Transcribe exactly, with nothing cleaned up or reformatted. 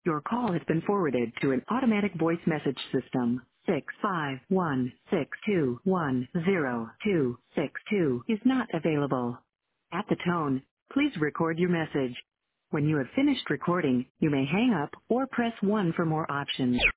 Your call has been forwarded to an automatic voice message system. Six five one six two one zero two six two is not available. At the tone, please record your message. When you have finished recording, you may hang up or press one for more options.